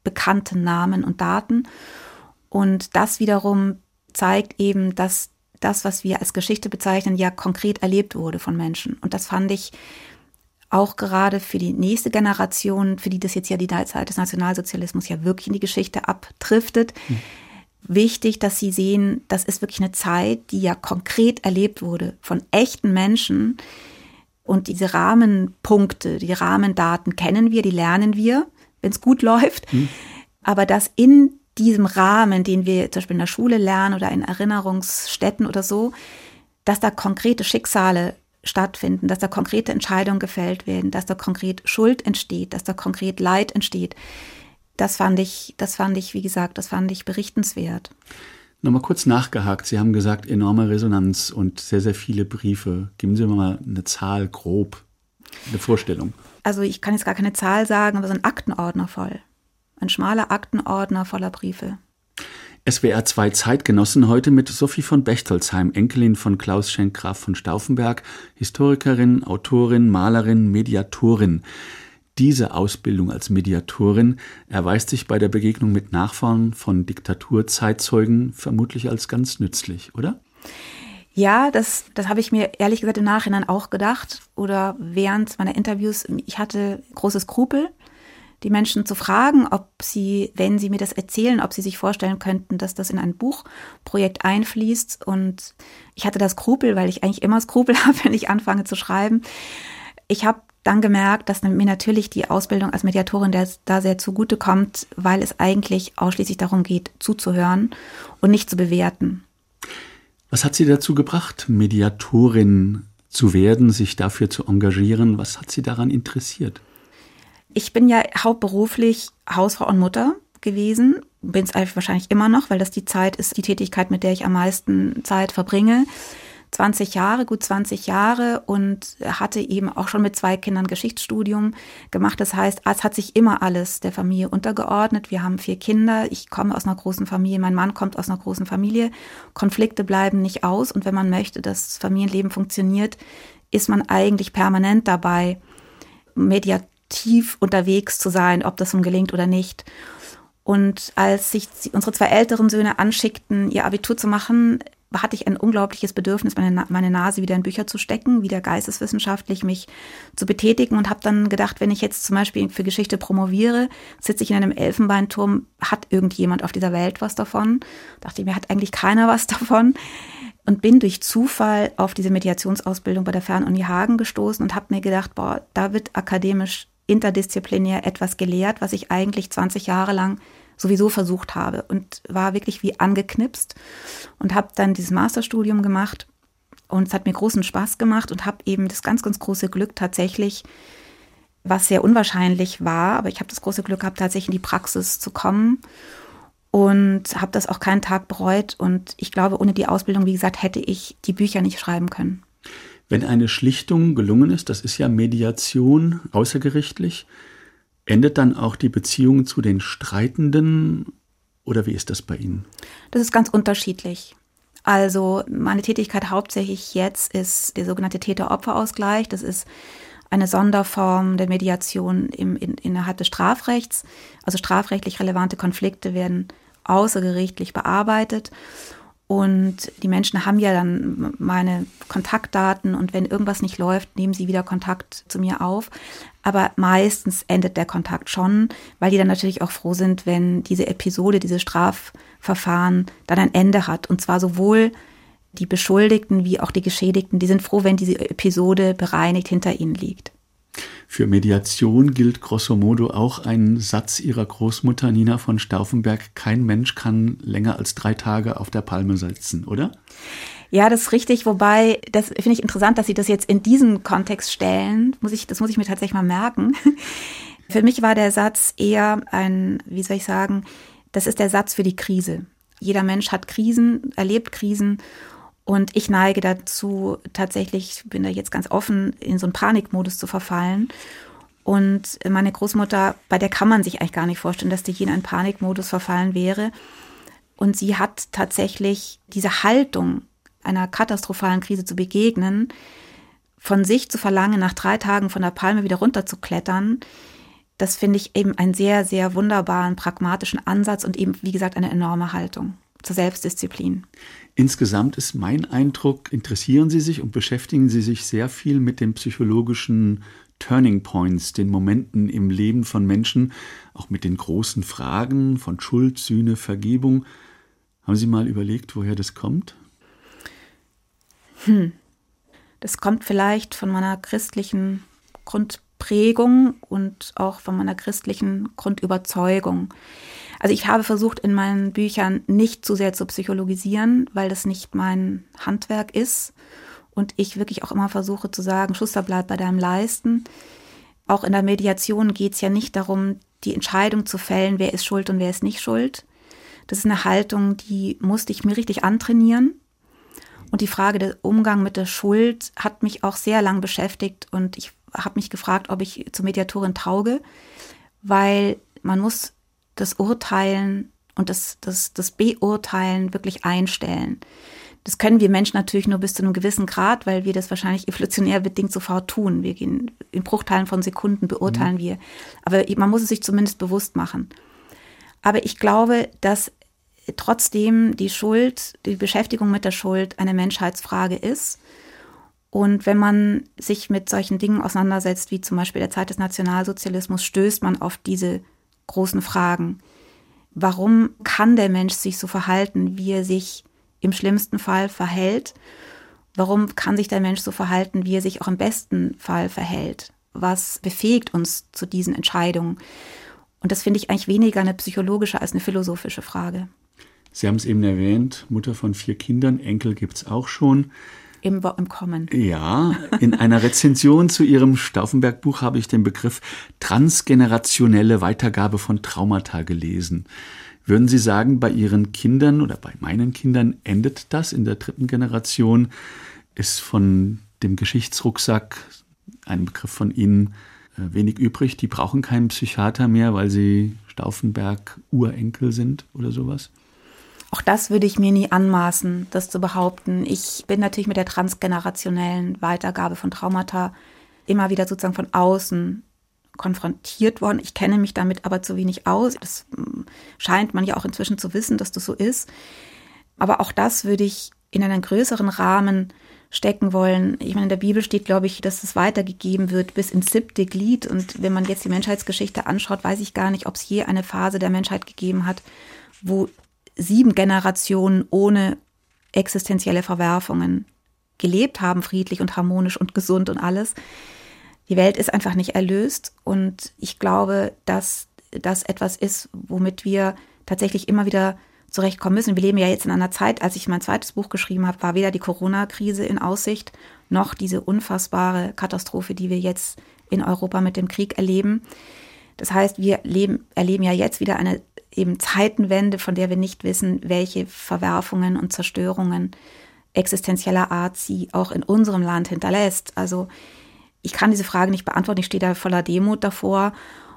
bekannten Namen und Daten. Und das wiederum zeigt eben, dass das, was wir als Geschichte bezeichnen, ja konkret erlebt wurde von Menschen. Und das fand ich auch gerade für die nächste Generation, für die das jetzt ja die Zeit des Nationalsozialismus ja wirklich in die Geschichte abdriftet, wichtig, dass sie sehen, das ist wirklich eine Zeit, die ja konkret erlebt wurde von echten Menschen. Und diese Rahmenpunkte, die Rahmendaten kennen wir, die lernen wir, wenn es gut läuft. Aber dass in diesem Rahmen, den wir zum Beispiel in der Schule lernen oder in Erinnerungsstätten oder so, dass da konkrete Schicksale stattfinden, dass da konkrete Entscheidungen gefällt werden, dass da konkret Schuld entsteht, dass da konkret Leid entsteht. Das fand ich, wie gesagt, das fand ich berichtenswert. Nochmal kurz nachgehakt. Sie haben gesagt, enorme Resonanz und sehr, sehr viele Briefe. Geben Sie mir mal eine Zahl, grob, eine Vorstellung. Also ich kann jetzt gar keine Zahl sagen, aber so ein Aktenordner voll. Ein schmaler Aktenordner voller Briefe. SWR 2 Zeitgenossen heute mit Sophie von Bechtolsheim, Enkelin von Klaus Schenk Graf von Stauffenberg, Historikerin, Autorin, Malerin, Mediatorin. Diese Ausbildung als Mediatorin erweist sich bei der Begegnung mit Nachfahren von Diktaturzeitzeugen vermutlich als ganz nützlich, oder? Ja, das habe ich mir ehrlich gesagt im Nachhinein auch gedacht oder während meiner Interviews. Ich hatte große Skrupel, die Menschen zu fragen, ob sie, wenn sie mir das erzählen, ob sie sich vorstellen könnten, dass das in ein Buchprojekt einfließt. Und ich hatte das Skrupel, weil ich eigentlich immer Skrupel habe, wenn ich anfange zu schreiben. Ich habe dann gemerkt, dass mir natürlich die Ausbildung als Mediatorin da sehr zugutekommt, weil es eigentlich ausschließlich darum geht, zuzuhören und nicht zu bewerten. Was hat Sie dazu gebracht, Mediatorin zu werden, sich dafür zu engagieren? Was hat Sie daran interessiert? Ich bin ja hauptberuflich Hausfrau und Mutter gewesen, bin es wahrscheinlich immer noch, weil das die Zeit ist, die Tätigkeit, mit der ich am meisten Zeit verbringe. 20 Jahre, gut 20 Jahre und hatte eben auch schon mit 2 Kindern Geschichtsstudium gemacht. Das heißt, es hat sich immer alles der Familie untergeordnet. Wir haben 4 Kinder. Ich komme aus einer großen Familie. Mein Mann kommt aus einer großen Familie. Konflikte bleiben nicht aus. Und wenn man möchte, dass das Familienleben funktioniert, ist man eigentlich permanent dabei, mediativ unterwegs zu sein, ob das nun gelingt oder nicht. Und als sich unsere 2 älteren Söhne anschickten, ihr Abitur zu machen, hatte ich ein unglaubliches Bedürfnis, meine Nase wieder in Bücher zu stecken, wieder geisteswissenschaftlich mich zu betätigen und habe dann gedacht, wenn ich jetzt zum Beispiel für Geschichte promoviere, sitze ich in einem Elfenbeinturm, hat irgendjemand auf dieser Welt was davon? Dachte ich mir, hat eigentlich keiner was davon? Und bin durch Zufall auf diese Mediationsausbildung bei der Fernuni Hagen gestoßen und habe mir gedacht, da wird akademisch interdisziplinär etwas gelehrt, was ich eigentlich 20 Jahre lang sowieso versucht habe und war wirklich wie angeknipst und habe dann dieses Masterstudium gemacht und es hat mir großen Spaß gemacht und habe eben das ganz, ganz große Glück tatsächlich, was sehr unwahrscheinlich war, aber ich habe das große Glück gehabt, tatsächlich in die Praxis zu kommen und habe das auch keinen Tag bereut und ich glaube, ohne die Ausbildung, wie gesagt, hätte ich die Bücher nicht schreiben können. Wenn eine Schlichtung gelungen ist, das ist ja Mediation außergerichtlich, endet dann auch die Beziehung zu den Streitenden oder wie ist das bei Ihnen? Das ist ganz unterschiedlich. Also meine Tätigkeit hauptsächlich jetzt ist der sogenannte Täter-Opfer-Ausgleich. Das ist eine Sonderform der Mediation innerhalb des Strafrechts. Also strafrechtlich relevante Konflikte werden außergerichtlich bearbeitet. Und die Menschen haben ja dann meine Kontaktdaten und wenn irgendwas nicht läuft, nehmen sie wieder Kontakt zu mir auf. Aber meistens endet der Kontakt schon, weil die dann natürlich auch froh sind, wenn diese Episode, dieses Strafverfahren dann ein Ende hat. Und zwar sowohl die Beschuldigten wie auch die Geschädigten, die sind froh, wenn diese Episode bereinigt hinter ihnen liegt. Für Mediation gilt grosso modo auch ein Satz Ihrer Großmutter Nina von Stauffenberg: Kein Mensch kann länger als 3 Tage auf der Palme sitzen, oder? Ja, das ist richtig, wobei, das finde ich interessant, dass Sie das jetzt in diesen Kontext stellen. Das muss ich mir tatsächlich mal merken. Für mich war der Satz eher das ist der Satz für die Krise. Jeder Mensch hat Krisen, erlebt Krisen. Und ich neige dazu, tatsächlich, bin da jetzt ganz offen, in so einen Panikmodus zu verfallen. Und meine Großmutter, bei der kann man sich eigentlich gar nicht vorstellen, dass die je in einen Panikmodus verfallen wäre. Und sie hat tatsächlich diese Haltung, einer katastrophalen Krise zu begegnen, von sich zu verlangen, nach 3 Tagen von der Palme wieder runterzuklettern, das finde ich eben einen sehr, sehr wunderbaren, pragmatischen Ansatz und eben, wie gesagt, eine enorme Haltung zur Selbstdisziplin. Insgesamt ist mein Eindruck, interessieren Sie sich und beschäftigen Sie sich sehr viel mit den psychologischen Turning Points, den Momenten im Leben von Menschen, auch mit den großen Fragen von Schuld, Sühne, Vergebung. Haben Sie mal überlegt, woher das kommt? Das kommt vielleicht von meiner christlichen Grundprägung und auch von meiner christlichen Grundüberzeugung. Also ich habe versucht, in meinen Büchern nicht zu sehr zu psychologisieren, weil das nicht mein Handwerk ist. Und ich wirklich auch immer versuche zu sagen, Schuster, bleib bei deinem Leisten. Auch in der Mediation geht es ja nicht darum, die Entscheidung zu fällen, wer ist schuld und wer ist nicht schuld. Das ist eine Haltung, die musste ich mir richtig antrainieren. Und die Frage der Umgang mit der Schuld hat mich auch sehr lang beschäftigt. Und ich habe mich gefragt, ob ich zur Mediatorin tauge, weil man muss das Urteilen und das Beurteilen wirklich einstellen. Das können wir Menschen natürlich nur bis zu einem gewissen Grad, weil wir das wahrscheinlich evolutionär bedingt sofort tun. Wir gehen in Bruchteilen von Sekunden, beurteilen wir. Aber man muss es sich zumindest bewusst machen. Aber ich glaube, dass trotzdem die Schuld, die Beschäftigung mit der Schuld eine Menschheitsfrage ist. Und wenn man sich mit solchen Dingen auseinandersetzt, wie zum Beispiel der Zeit des Nationalsozialismus, stößt man auf diese großen Fragen. Warum kann der Mensch sich so verhalten, wie er sich im schlimmsten Fall verhält? Warum kann sich der Mensch so verhalten, wie er sich auch im besten Fall verhält? Was befähigt uns zu diesen Entscheidungen? Und das finde ich eigentlich weniger eine psychologische als eine philosophische Frage. Sie haben es eben erwähnt, Mutter von 4 Kindern, Enkel gibt es auch schon. Im Kommen. Ja, in einer Rezension zu Ihrem Stauffenberg-Buch habe ich den Begriff transgenerationelle Weitergabe von Traumata gelesen. Würden Sie sagen, bei Ihren Kindern oder bei meinen Kindern endet das in der 3. Generation? Ist von dem Geschichtsrucksack, ein Begriff von Ihnen, wenig übrig? Die brauchen keinen Psychiater mehr, weil sie Stauffenberg-Urenkel sind oder sowas? Auch das würde ich mir nie anmaßen, das zu behaupten. Ich bin natürlich mit der transgenerationellen Weitergabe von Traumata immer wieder sozusagen von außen konfrontiert worden. Ich kenne mich damit aber zu wenig aus. Das scheint man ja auch inzwischen zu wissen, dass das so ist. Aber auch das würde ich in einen größeren Rahmen stecken wollen. Ich meine, in der Bibel steht, glaube ich, dass es weitergegeben wird bis ins 7. Glied. Und wenn man jetzt die Menschheitsgeschichte anschaut, weiß ich gar nicht, ob es je eine Phase der Menschheit gegeben hat, wo 7 Generationen ohne existenzielle Verwerfungen gelebt haben, friedlich und harmonisch und gesund und alles. Die Welt ist einfach nicht erlöst und ich glaube, dass das etwas ist, womit wir tatsächlich immer wieder zurechtkommen müssen. Wir leben ja jetzt in einer Zeit, als ich mein zweites Buch geschrieben habe, war weder die Corona-Krise in Aussicht, noch diese unfassbare Katastrophe, die wir jetzt in Europa mit dem Krieg erleben. Das heißt, wir erleben ja jetzt wieder eine eben Zeitenwende, von der wir nicht wissen, welche Verwerfungen und Zerstörungen existenzieller Art sie auch in unserem Land hinterlässt. Also ich kann diese Frage nicht beantworten, ich stehe da voller Demut davor.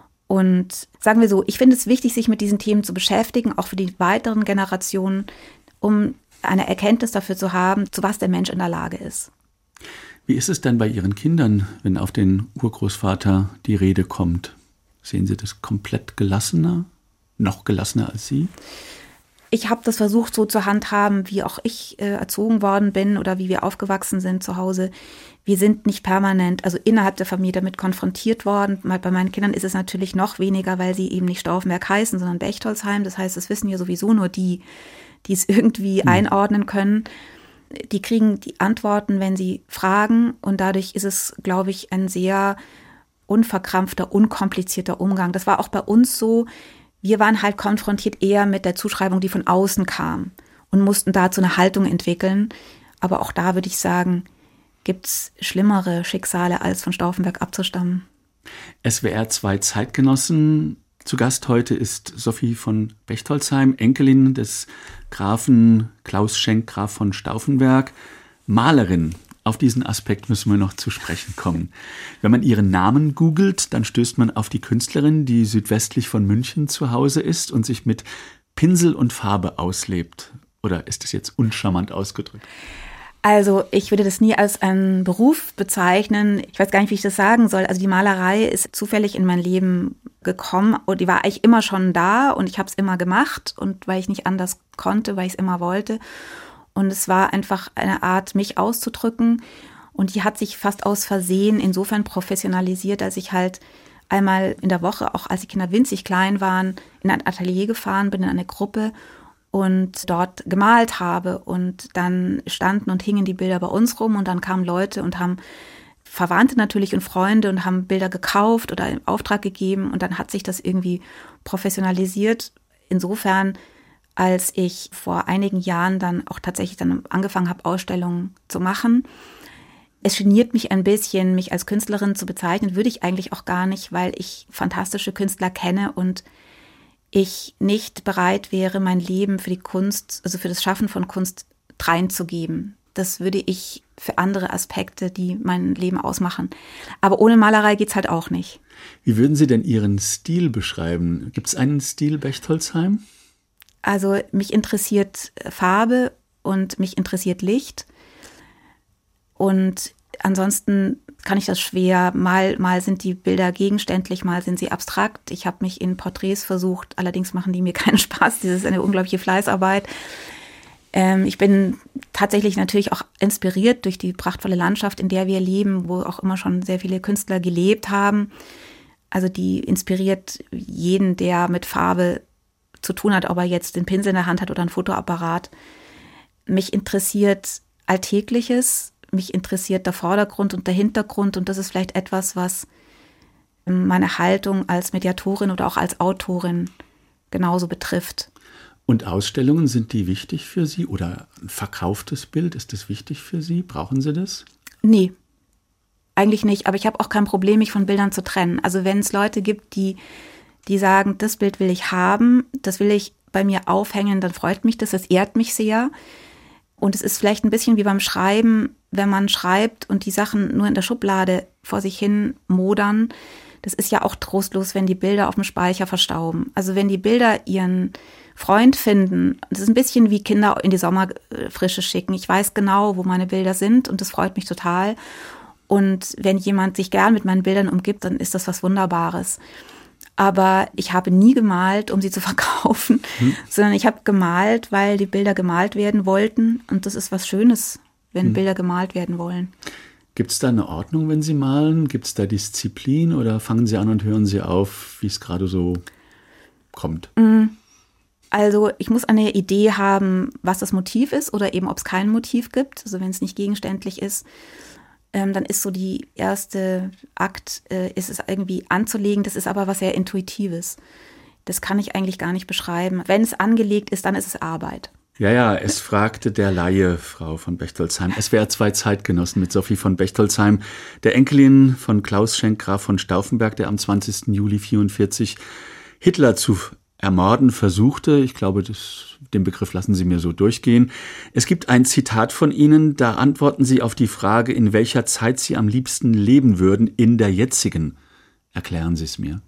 Und sagen wir so, ich finde es wichtig, sich mit diesen Themen zu beschäftigen, auch für die weiteren Generationen, um eine Erkenntnis dafür zu haben, zu was der Mensch in der Lage ist. Wie ist es denn bei Ihren Kindern, wenn auf den Urgroßvater die Rede kommt? Sehen Sie das komplett gelassener? Noch gelassener als Sie? Ich habe das versucht so zu handhaben, wie auch ich erzogen worden bin oder wie wir aufgewachsen sind zu Hause. Wir sind nicht permanent, also innerhalb der Familie damit konfrontiert worden. Bei meinen Kindern ist es natürlich noch weniger, weil sie eben nicht Stauffenberg heißen, sondern Bechtolsheim. Das heißt, das wissen ja sowieso nur die es irgendwie einordnen können. Die kriegen die Antworten, wenn sie fragen. Und dadurch ist es, glaube ich, ein sehr unverkrampfter, unkomplizierter Umgang. Das war auch bei uns so. Wir waren halt konfrontiert eher mit der Zuschreibung, die von außen kam und mussten dazu eine Haltung entwickeln. Aber auch da würde ich sagen, gibt es schlimmere Schicksale, als von Stauffenberg abzustammen. SWR 2 Zeitgenossen. Zu Gast heute ist Sophie von Bechtolsheim, Enkelin des Grafen Klaus Schenk, Graf von Stauffenberg, Malerin. Auf diesen Aspekt müssen wir noch zu sprechen kommen. Wenn man ihren Namen googelt, dann stößt man auf die Künstlerin, die südwestlich von München zu Hause ist und sich mit Pinsel und Farbe auslebt. Oder ist das jetzt uncharmant ausgedrückt? Also ich würde das nie als einen Beruf bezeichnen. Ich weiß gar nicht, wie ich das sagen soll. Also die Malerei ist zufällig in mein Leben gekommen und die war eigentlich immer schon da und ich habe es immer gemacht und weil ich nicht anders konnte, weil ich es immer wollte. Und es war einfach eine Art, mich auszudrücken und die hat sich fast aus Versehen insofern professionalisiert, als ich halt einmal in der Woche, auch als die Kinder winzig klein waren, in ein Atelier gefahren bin, in eine Gruppe und dort gemalt habe und dann standen und hingen die Bilder bei uns rum und dann kamen Leute und haben Verwandte natürlich und Freunde und haben Bilder gekauft oder in Auftrag gegeben und dann hat sich das irgendwie professionalisiert. Insofern, als ich vor einigen Jahren dann auch tatsächlich dann angefangen habe, Ausstellungen zu machen. Es geniert mich ein bisschen, mich als Künstlerin zu bezeichnen, würde ich eigentlich auch gar nicht, weil ich fantastische Künstler kenne und ich nicht bereit wäre, mein Leben für die Kunst, also für das Schaffen von Kunst dreinzugeben. Das würde ich für andere Aspekte, die mein Leben ausmachen. Aber ohne Malerei geht's halt auch nicht. Wie würden Sie denn Ihren Stil beschreiben? Gibt es einen Stil Bechtoldsheim? Also mich interessiert Farbe und mich interessiert Licht. Und ansonsten kann ich das schwer, mal sind die Bilder gegenständlich, mal sind sie abstrakt. Ich habe mich in Porträts versucht, allerdings machen die mir keinen Spaß. Das ist eine unglaubliche Fleißarbeit. Ich bin tatsächlich natürlich auch inspiriert durch die prachtvolle Landschaft, in der wir leben, wo auch immer schon sehr viele Künstler gelebt haben. Also die inspiriert jeden, der mit Farbe zu tun hat, ob er jetzt den Pinsel in der Hand hat oder ein Fotoapparat. Mich interessiert Alltägliches, mich interessiert der Vordergrund und der Hintergrund und das ist vielleicht etwas, was meine Haltung als Mediatorin oder auch als Autorin genauso betrifft. Und Ausstellungen, sind die wichtig für Sie? Oder ein verkauftes Bild, ist das wichtig für Sie? Brauchen Sie das? Nee, eigentlich nicht. Aber ich habe auch kein Problem, mich von Bildern zu trennen. Also wenn es Leute gibt, die sagen, das Bild will ich haben, das will ich bei mir aufhängen, dann freut mich das ehrt mich sehr. Und es ist vielleicht ein bisschen wie beim Schreiben, wenn man schreibt und die Sachen nur in der Schublade vor sich hin modern. Das ist ja auch trostlos, wenn die Bilder auf dem Speicher verstauben. Also wenn die Bilder ihren Freund finden, das ist ein bisschen wie Kinder in die Sommerfrische schicken. Ich weiß genau, wo meine Bilder sind und das freut mich total. Und wenn jemand sich gern mit meinen Bildern umgibt, dann ist das was Wunderbares. Aber ich habe nie gemalt, um sie zu verkaufen, sondern ich habe gemalt, weil die Bilder gemalt werden wollten. Und das ist was Schönes, wenn Bilder gemalt werden wollen. Gibt es da eine Ordnung, wenn Sie malen? Gibt es da Disziplin oder fangen Sie an und hören Sie auf, wie es gerade so kommt? Also ich muss eine Idee haben, was das Motiv ist oder eben ob es kein Motiv gibt. Also wenn es nicht gegenständlich ist, dann ist so die erste Akt, ist es irgendwie anzulegen. Das ist aber was sehr Intuitives. Das kann ich eigentlich gar nicht beschreiben. Wenn es angelegt ist, dann ist es Arbeit. Ja, es fragte der Laie, Frau von Bechtoldsheim. SWR 2 Zeitgenossen mit Sophie von Bechtoldsheim, der Enkelin von Klaus Schenk, Graf von Stauffenberg, der am 20. Juli 1944 Hitler zu ermorden versuchte. Ich glaube, den Begriff lassen Sie mir so durchgehen. Es gibt ein Zitat von Ihnen, da antworten Sie auf die Frage, in welcher Zeit Sie am liebsten leben würden, in der jetzigen. Erklären Sie es mir.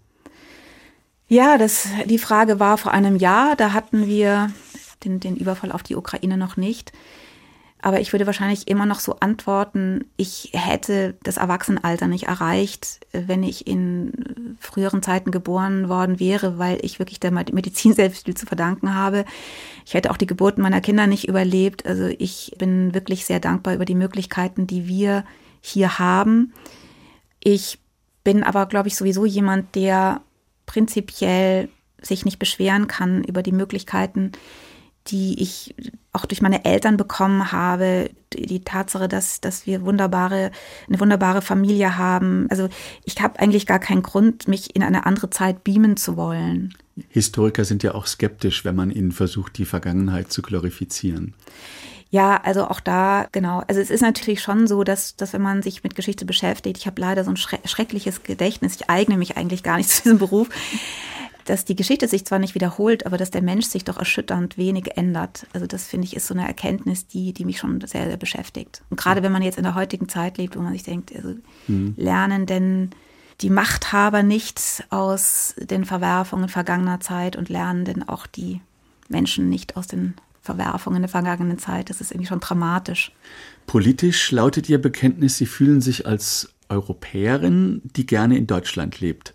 Ja, die Frage war vor einem Jahr, da hatten wir den Überfall auf die Ukraine noch nicht. Aber ich würde wahrscheinlich immer noch so antworten, ich hätte das Erwachsenenalter nicht erreicht, wenn ich in früheren Zeiten geboren worden wäre, weil ich wirklich der Medizin selbst viel zu verdanken habe. Ich hätte auch die Geburten meiner Kinder nicht überlebt. Also ich bin wirklich sehr dankbar über die Möglichkeiten, die wir hier haben. Ich bin aber, glaube ich, sowieso jemand, der prinzipiell sich nicht beschweren kann über die Möglichkeiten, die ich auch durch meine Eltern bekommen habe, die Tatsache, dass wir eine wunderbare Familie haben. Also ich habe eigentlich gar keinen Grund, mich in eine andere Zeit beamen zu wollen. Historiker sind ja auch skeptisch, wenn man ihnen versucht, die Vergangenheit zu glorifizieren. Ja, also auch da, genau. Also es ist natürlich schon so, dass wenn man sich mit Geschichte beschäftigt, ich habe leider so ein schreckliches Gedächtnis, ich eigne mich eigentlich gar nicht zu diesem Beruf, dass die Geschichte sich zwar nicht wiederholt, aber dass der Mensch sich doch erschütternd wenig ändert. Also das, finde ich, ist so eine Erkenntnis, die mich schon sehr, sehr beschäftigt. Und gerade wenn man jetzt in der heutigen Zeit lebt, wo man sich denkt, also lernen denn die Machthaber nicht aus den Verwerfungen vergangener Zeit und lernen denn auch die Menschen nicht aus den Verwerfungen der vergangenen Zeit. Das ist irgendwie schon dramatisch. Politisch lautet Ihr Bekenntnis, Sie fühlen sich als Europäerin, die gerne in Deutschland lebt.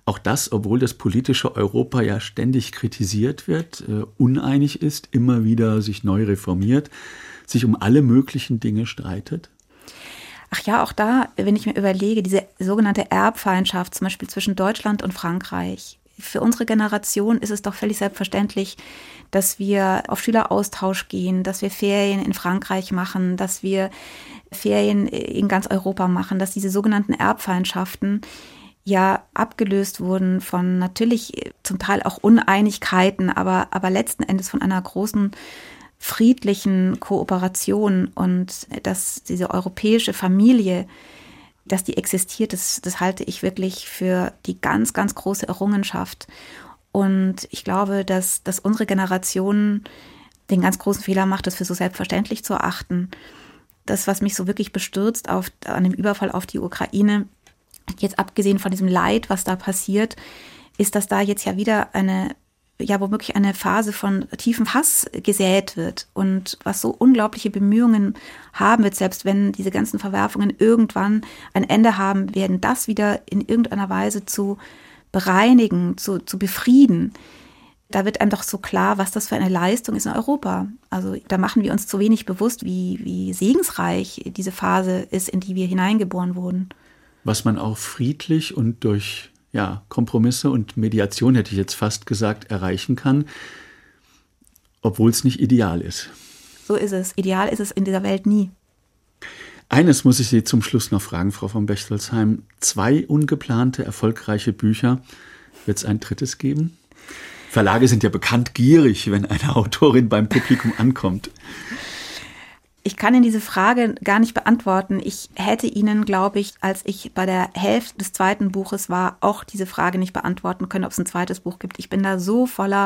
Auch das, obwohl das politische Europa ja ständig kritisiert wird, uneinig ist, immer wieder sich neu reformiert, sich um alle möglichen Dinge streitet? Ach ja, auch da, wenn ich mir überlege, diese sogenannte Erbfeindschaft, zum Beispiel zwischen Deutschland und Frankreich. Für unsere Generation ist es doch völlig selbstverständlich, dass wir auf Schüleraustausch gehen, dass wir Ferien in Frankreich machen, dass wir Ferien in ganz Europa machen, dass diese sogenannten Erbfeindschaften ja abgelöst wurden von natürlich zum Teil auch Uneinigkeiten, aber letzten Endes von einer großen friedlichen Kooperation, und dass diese europäische Familie, dass die existiert, das halte ich wirklich für die ganz, ganz große Errungenschaft. Und ich glaube, dass unsere Generation den ganz großen Fehler macht, das für so selbstverständlich zu erachten. Das, was mich so wirklich bestürzt an dem Überfall auf die Ukraine, jetzt abgesehen von diesem Leid, was da passiert, ist, dass da jetzt ja wieder womöglich eine Phase von tiefem Hass gesät wird, und was so unglaubliche Bemühungen haben wird, selbst wenn diese ganzen Verwerfungen irgendwann ein Ende haben werden, das wieder in irgendeiner Weise zu bereinigen, zu befrieden. Da wird einem doch so klar, was das für eine Leistung ist in Europa. Also da machen wir uns zu wenig bewusst, wie segensreich diese Phase ist, in die wir hineingeboren wurden. Was man auch friedlich und durch Kompromisse und Mediation, hätte ich jetzt fast gesagt, erreichen kann, obwohl es nicht ideal ist. So ist es. Ideal ist es in dieser Welt nie. Eines muss ich Sie zum Schluss noch fragen, Frau von Bechtolsheim. 2 ungeplante, erfolgreiche Bücher. Wird es ein drittes geben? Verlage sind ja bekannt gierig, wenn eine Autorin beim Publikum ankommt. Ich kann Ihnen diese Frage gar nicht beantworten. Ich hätte Ihnen, glaube ich, als ich bei der Hälfte des 2. Buches war, auch diese Frage nicht beantworten können, ob es ein zweites Buch gibt. Ich bin so voller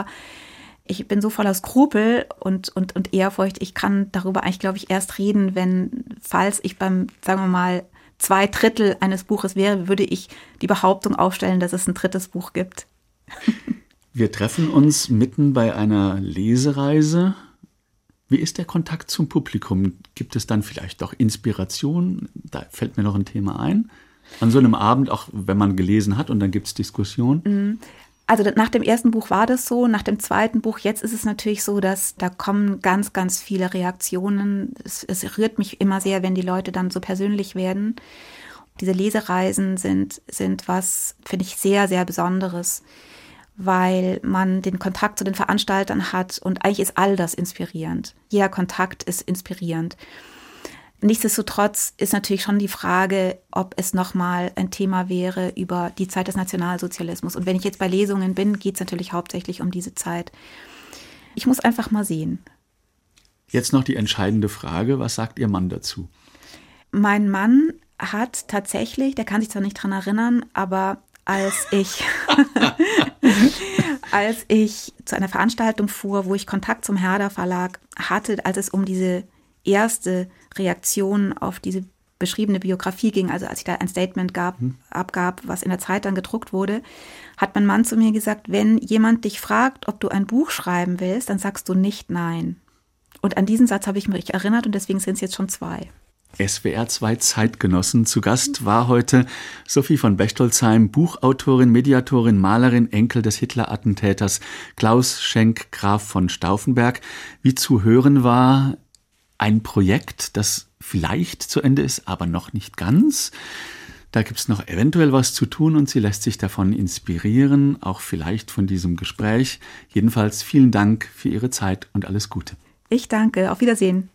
Skrupel und Ehrfurcht. Ich kann darüber eigentlich, glaube ich, erst reden, falls ich beim, sagen wir mal, 2/3 eines Buches wäre, würde ich die Behauptung aufstellen, dass es ein 3. Buch gibt. Wir treffen uns mitten bei einer Lesereise. Wie ist der Kontakt zum Publikum? Gibt es dann vielleicht auch Inspiration? Da fällt mir noch ein Thema ein. An so einem Abend, auch wenn man gelesen hat und dann gibt es Diskussionen. Also nach dem 1. Buch war das so, nach dem 2. Buch, jetzt ist es natürlich so, dass da kommen ganz, ganz viele Reaktionen. Es rührt mich immer sehr, wenn die Leute dann so persönlich werden. Diese Lesereisen sind was, finde ich, sehr, sehr Besonderes, weil man den Kontakt zu den Veranstaltern hat, und eigentlich ist all das inspirierend. Jeder Kontakt ist inspirierend. Nichtsdestotrotz ist natürlich schon die Frage, ob es nochmal ein Thema wäre über die Zeit des Nationalsozialismus. Und wenn ich jetzt bei Lesungen bin, geht es natürlich hauptsächlich um diese Zeit. Ich muss einfach mal sehen. Jetzt noch die entscheidende Frage, was sagt Ihr Mann dazu? Mein Mann hat tatsächlich, der kann sich zwar nicht dran erinnern, aber als ich zu einer Veranstaltung fuhr, wo ich Kontakt zum Herder Verlag hatte, als es um diese erste Reaktion auf diese beschriebene Biografie ging, also als ich da ein Statement abgab, was in der Zeit dann gedruckt wurde, hat mein Mann zu mir gesagt, wenn jemand dich fragt, ob du ein Buch schreiben willst, dann sagst du nicht nein. Und an diesen Satz habe ich mich erinnert, und deswegen sind es jetzt schon 2. SWR 2 Zeitgenossen. Zu Gast war heute Sophie von Bechtolsheim, Buchautorin, Mediatorin, Malerin, Enkel des Hitler-Attentäters Klaus Schenk Graf von Stauffenberg. Wie zu hören war, ein Projekt, das vielleicht zu Ende ist, aber noch nicht ganz. Da gibt es noch eventuell was zu tun, und sie lässt sich davon inspirieren, auch vielleicht von diesem Gespräch. Jedenfalls vielen Dank für Ihre Zeit und alles Gute. Ich danke. Auf Wiedersehen.